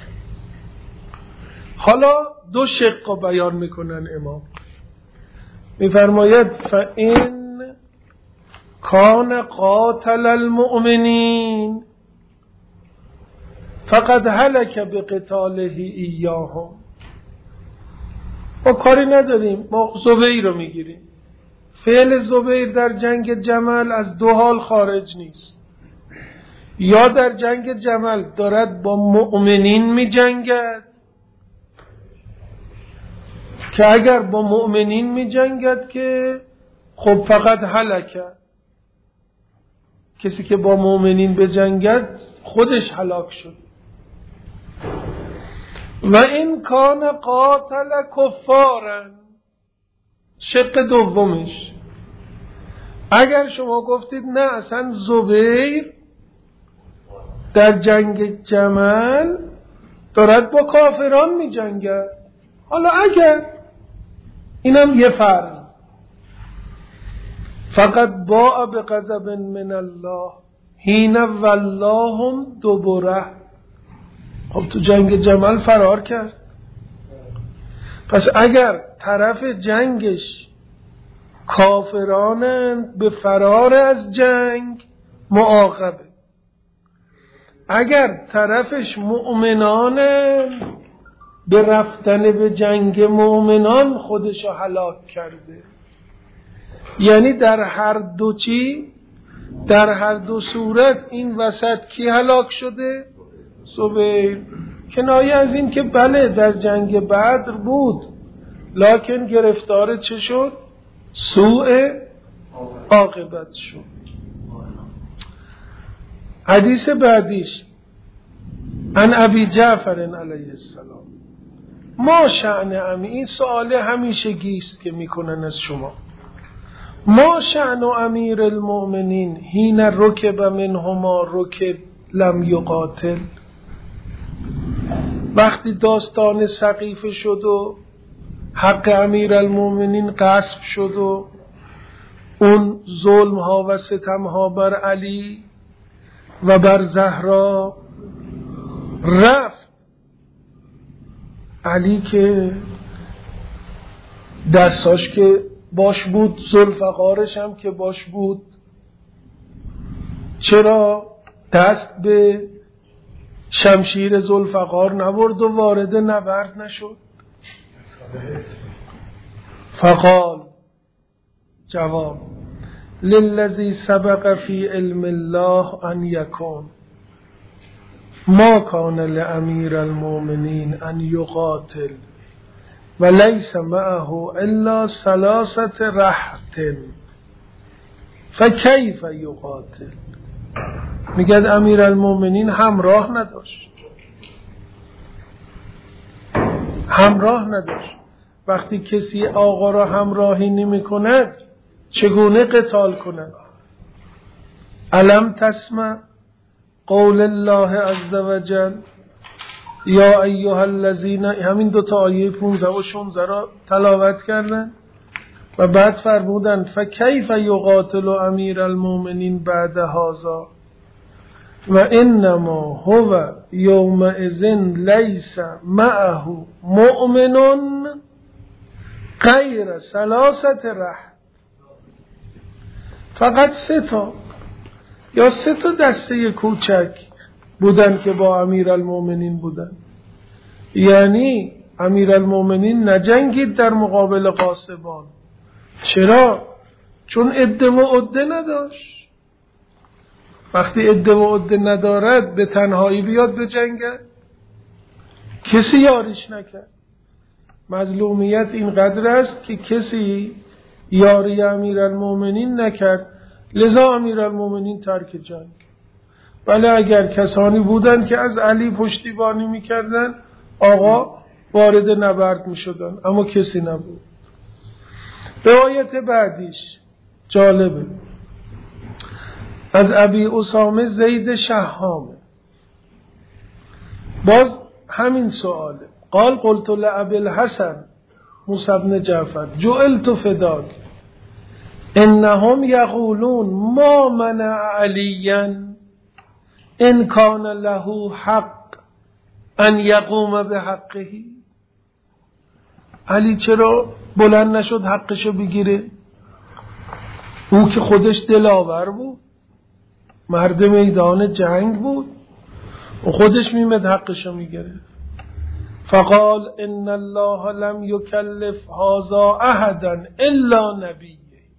حالا دو شق بیان میکنن امام، میفرماید فإن کان قاتل المؤمنین فقد هلك بقتاله ایاهم. ما کاری نداریم، ما زبیر رو میگیریم. فعل زبیر در جنگ جمل از دو حال خارج نیست، یا در جنگ جمل دارد با مؤمنین می جنگد که اگر با مؤمنین می جنگد که خب فقط هلکه، کسی که با مؤمنین بجنگد خودش هلاک شد. و این کان قاتل کفارن، شق دومش، اگر شما گفتید نه اصلا زبیر در جنگ جمل دارد با کافران می جنگد، حالا اگر اینم یه فرض، فقط باء بغضب من الله حین ولاهم دبره، خب تو جنگ جمل فرار کرد. پس اگر طرف جنگش کافرانند به فرار از جنگ معاقبه، اگر طرفش مؤمنانند به رفتن به جنگ مؤمنان خودشو هلاک کرده. یعنی در هر دو در هر دو صورت این وسط کی هلاک شده؟ زبیر. کنایه از این که بله در جنگ بدر بود، لکن گرفتار چه شد؟ سوء عاقبت شد. حدیث بعدیش عن ابی جعفر علیه السلام، ما شأن امی، این سوال همیشگی است که میکنن از شما، ما شأن امیر المؤمنین حین رکب منهما رکب لم یقاتل، وقتی داستان سقیفه شد و حق امیر المؤمنین غصب شد و اون ظلم ها و ستم ها بر علی و بر زهرا رفت، علی که دستاش که باش بود، ذوالفقارش هم که باش بود، چرا دست به شمشیر ذوالفقار نبرد و وارد نبرد نشد؟ فقال، جواب، للذی سبق فی علم الله ان یکون ما کان لامیر المؤمنین ان یقاتل و لیس معه الا ثلاثه رهط فکیف یقاتل. میگه امیر المؤمنین همراه نداشت. وقتی کسی آقا را همراهی نمی کند چگونه قتال کند؟ الم تسمع قول الله عز وجل یا ایها الذین، همین دو تا آیه 15 و 16 را تلاوت کردن و بعد فرمودن فکیف یقاتل امیر المؤمنین بعد هذا و انما هو یومئذ لیس معه مؤمن غیر ثلاثه رهط. فقط 3 تا یا 3 تا دسته کوچک بودن که با امیر المؤمنین بودن. یعنی امیر المؤمنین نجنگید در مقابل غاصبان. چرا؟ چون عده و عده نداشت. وقتی عده و عده ندارد به تنهایی بیاد بجنگد؟ کسی یاریش نکرد. مظلومیت اینقدر است که کسی یاری امیرالمومنین نکرد، لذا امیرالمومنین ترک جنگ. بله اگر کسانی بودند که از علی پشتیبانی میکردن آقا وارد نبرد میشدن، اما کسی نبود. روایت بعدیش جالبه. از ابی اسامه زید شهامه، باز همین سؤاله. قال قلت لأبي الحسن موسى بن جعفر جعلت فداك انهم يقولون ما منع عليا ان كان له حق ان يقوم بحقه. علی چرا بلند نشد حقشو بگیره؟ او که خودش دلاور بود، مرد میدان جنگ بود و خودش میمد حقشو میگیره. فقال ان الله لم يكلف هذا احدا الا نبیه.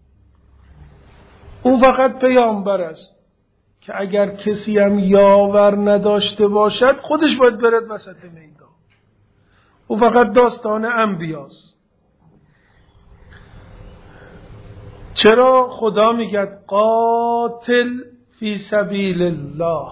او فقط پیامبر است که اگر کسی هم یاور نداشته باشد خودش باید برد وسط میدان. او فقط داستان انبیاست. چرا خدا میگه قاتل فی سبیل الله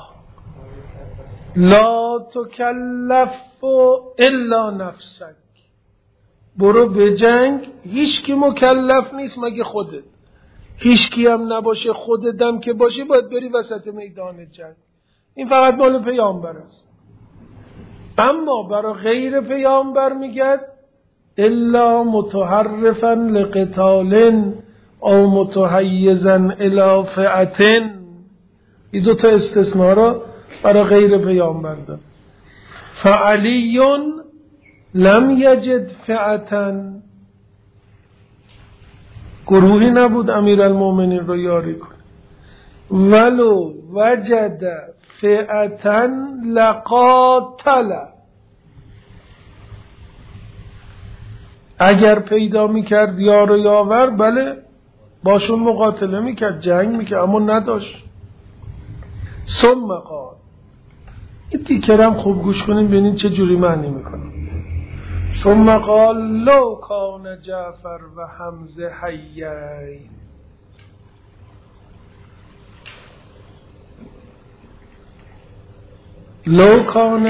لا تکلف الا نفسک، برو به جنگ، هیچ کی مکلف نیست مگه خودت. هیچ کی هم نباشه، خودت هم که باشی باید بری وسط میدان جنگ. این فقط مال پیامبر است. اما برای غیر پیامبر میگه الا متحرفا لقتال او متحیزا الی فئة. این دو تا استثناء را برای غیر پیامبر داد. فعلی لم یجد فئة، گروهی نبود امیرالمومنین رو یاری کنه. ولو وجد فئة لقاتل، اگر پیدا میکرد یار و یاور بله باشون مقاتله میکرد، جنگ میکرد، اما نداشت. ثم قال، این تیکرم خوب گوش کنیم ببینید چه جوری معنی میکنم. ثم قال لو کان جعفر و حمزه حیین. لو کان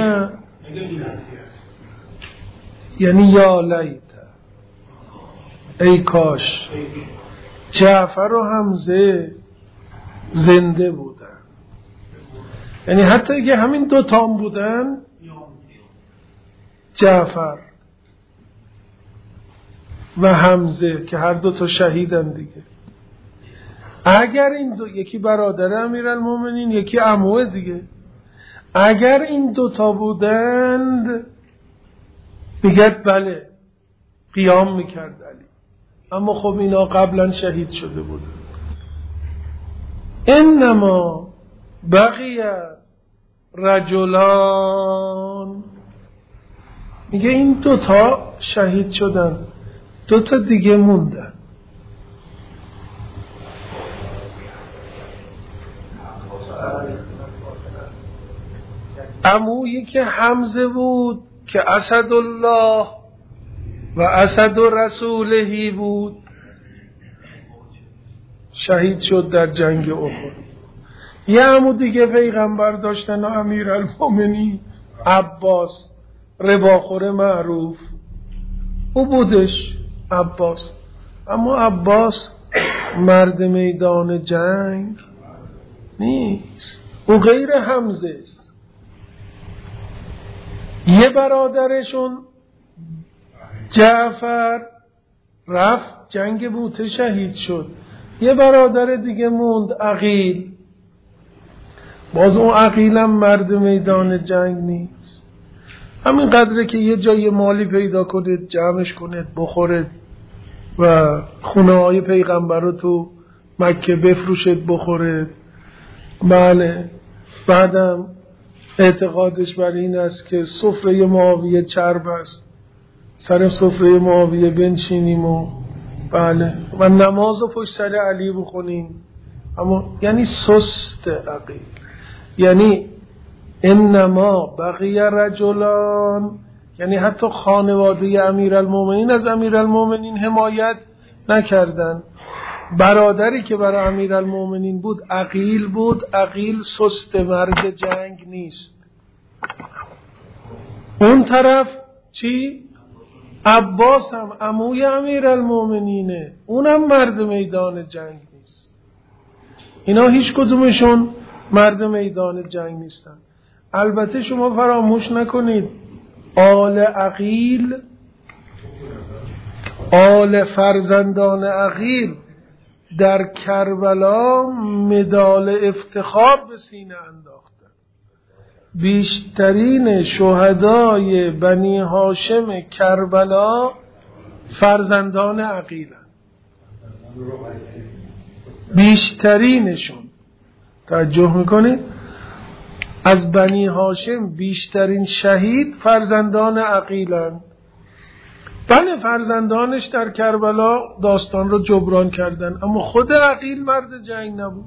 یعنی یا لیت، ای کاش جعفر و حمزه زنده بودن. یعنی حتی اگه همین دو تام بودن، جعفر و حمزه که هر دو تا شهیدن دیگه، اگر این دو، یکی برادر امیرالمومنین یکی عموه دیگه، اگر این دو تا بودند میگه بله قیام میکرد علی. اما خب اینا قبلا شهید شده بودن. انما بقی رجلان، میگه این دو تا شهید شدن، دو تا دیگه موندن. عمویی که حمزه بود که اسدالله و اسد رسولهی بود، شهید شد در جنگ احد. یه عمو دیگه پیغمبر داشتن امیرالمومنین، عباس رباخور معروف، او بودش عباس. اما عباس مرد میدان جنگ نیست، او غیر حمزه است. یه برادرشون جعفر رفت جنگ بوته شهید شد، یه برادر دیگه موند عقیل. باز اون عقیلم مرد میدان جنگ نیست. همین قدره که یه جای مالی پیدا کنید جمعش کنید بخورید و خونه های پیغمبر رو تو مکه بفروشید بخورید. بله بعدم اعتقادش بر این است که سفره معاویه چرب است، سر سفره معاویه بنشینیم و بله و نماز رو پشت سر علی بخونیم. اما یعنی سست عقیل. یعنی انما بقی رجلان، یعنی حتی خانواده امیرالمومنین از امیرالمومنین حمایت نکردن. برادری که برای امیرالمومنین بود عقیل بود. عقیل سست مرد جنگ نیست. اون طرف چی؟ عباس هم عموی امیرالمومنینه، اونم مرد میدان جنگ نیست. اینا هیچ کدومشون مرد میدان جنگ نیستن. البته شما فراموش نکنید آل عقیل، آل فرزندان عقیل در کربلا مدال افتخار به سینه انداختن. بیشترین شهدای بنی هاشم کربلا فرزندان عقیلن، بیشترینشون. توجه میکنید؟ از بنی هاشم بیشترین شهید فرزندان عقیلن. بله فرزندانش در کربلا داستان رو جبران کردن، اما خود عقیل مرد جنگ نبود.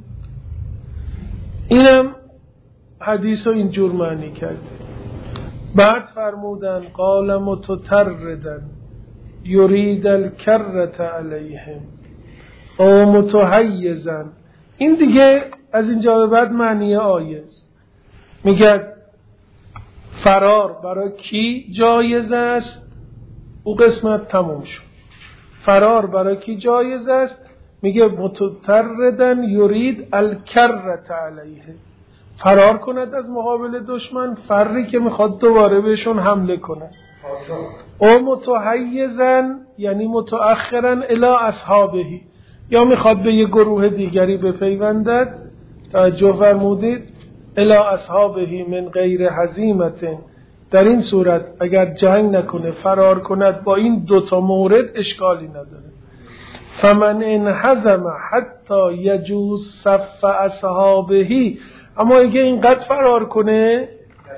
اینم حدیث رو اینجور معنی کرد. بعد فرمودن قال متطردن یرید الکرة علیهم او متحیزن. این دیگه از اینجا به بعد معنی آیه است. میگه فرار برای کی جایز است؟ او قسمت تموم شد. فرار برای کی جایز است؟ میگه متطردن یرید الکرة علیه، فرار کند از مقابل دشمن، فری که میخواد دوباره بهشون حمله کنه. او متحیزن یعنی متأخرن الی اصحابهی، یا میخواد به یه گروه دیگری بپیوندد. توجه فرمودید؟ الی اصحابهی من غیر هزیمت. در این صورت اگر جنگ نکنه فرار کند با این دوتا مورد اشکالی نداره. فمن انهزم حتی یجوز صف اصحابهی، اما اگه اینقدر فرار کنه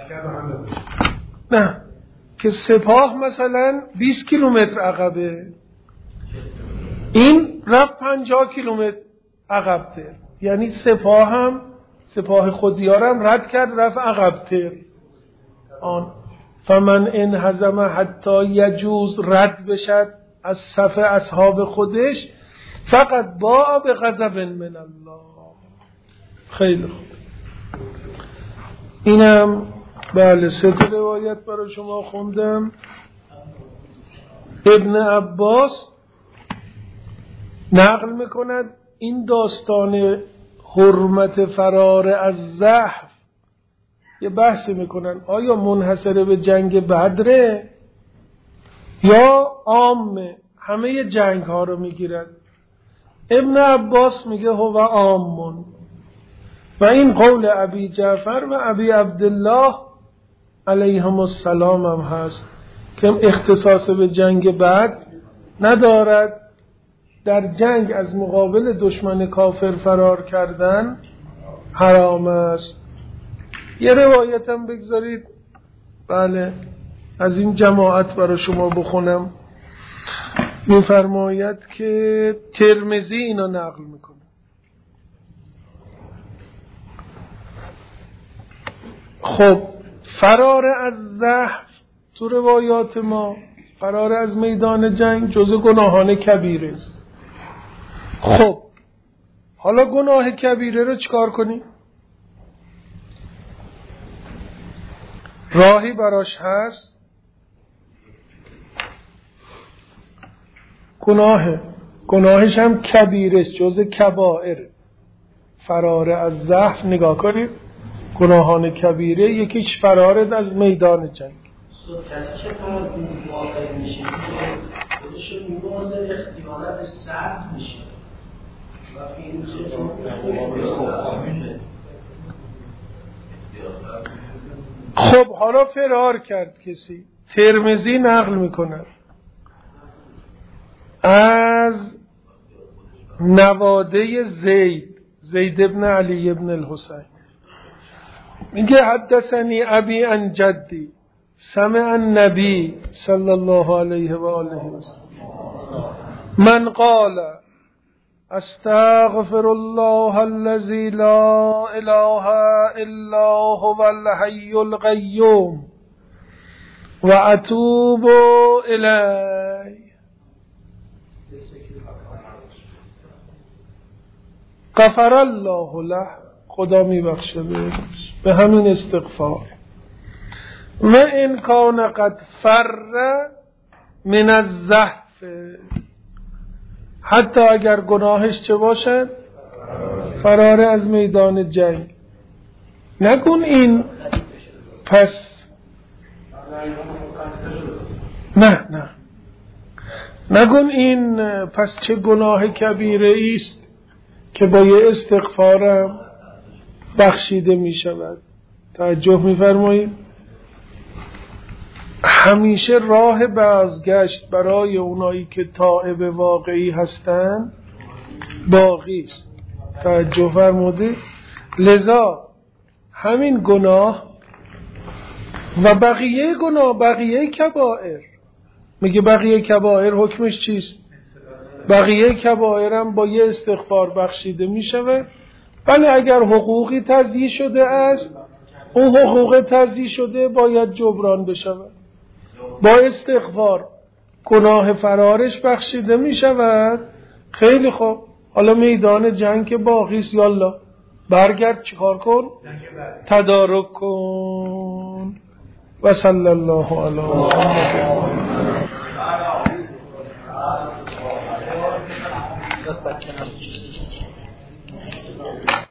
نه که سپاه مثلا 20 کیلومتر عقبه، این رفت 50 کیلومتر عقب‌تر، یعنی سپاه خودیارم رد کرد رفت عقب‌تر. فمن انهزم حتی یجوز رد بشد از صف اصحاب خودش، فقط باء بغضب من الله. خیلی خوب. اینم بله 3 روایت برای شما خوندم. ابن عباس نقل میکند این داستان حرمت فرار از زحف یه بحثی میکنن آیا منحصر به جنگ بدره یا عامه، همه جنگ ها رو میگیرن. ابن عباس میگه هو عامون، و این قول ابی جعفر و ابی عبدالله علیهم السلام هم هست که اختصاص به جنگ بد ندارد. در جنگ از مقابل دشمن کافر فرار کردن حرام است. یه روایت هم بگذارید بله از این جماعت برای شما بخونم. میفرماید که ترمذی اینو نقل میکنه. خب فرار از زحف تو روایات ما، فرار از میدان جنگ جزو گناهان کبیره است. خب حالا گناه کبیره رو چیکار کنیم؟ راهی براش هست؟ گناهش هم کبیره است، جزء کبائر. فرار از زحف نگاه کنید، گناهان کبیره یکیش فرار از میدان جنگ. کسی که موافق میشه خودش میبازه اختیارات سخت میشه و خب حالا فرار کرد کسی. ترمذی نقل میکنه از نواده زید ابن علی ابن الحسین، میگه حدثنی ابی عن جدی سمع النبی صلی الله علیه و آله و سلم من قال استغفر الله الذي لا اله الا هو الحي القيوم و اتوب الیه غفر الله له، خدا میبخشه به همین استغفار. و ان کان قد فر من الزحف، حتی اگر گناهش چه باشد؟ فرار از میدان جنگ. نکن این پس نه نکن این پس چه گناه کبیره است که با یه استغفارم بخشیده می شود. توجه می فرمایید؟ همیشه راه بازگشت برای اونایی که تائب واقعی هستند باقی است. توجه فرمودید؟ لذا همین گناه و بقیه گناه، بقیه کبائر، میگه بقیه کبائر حکمش چیست؟ بقیه کبائر هم با یه استغفار بخشیده میشود. بله اگر حقوقی تضییع شده است، اون حقوق تضییع شده باید جبران بشود. با استغفار گناه فرارش بخشیده میشود. خیلی خوب، حالا میدان جنگ که باقی است، یالا برگرد چیکار کن؟ تدارک کن. و صلی الله علی محمد.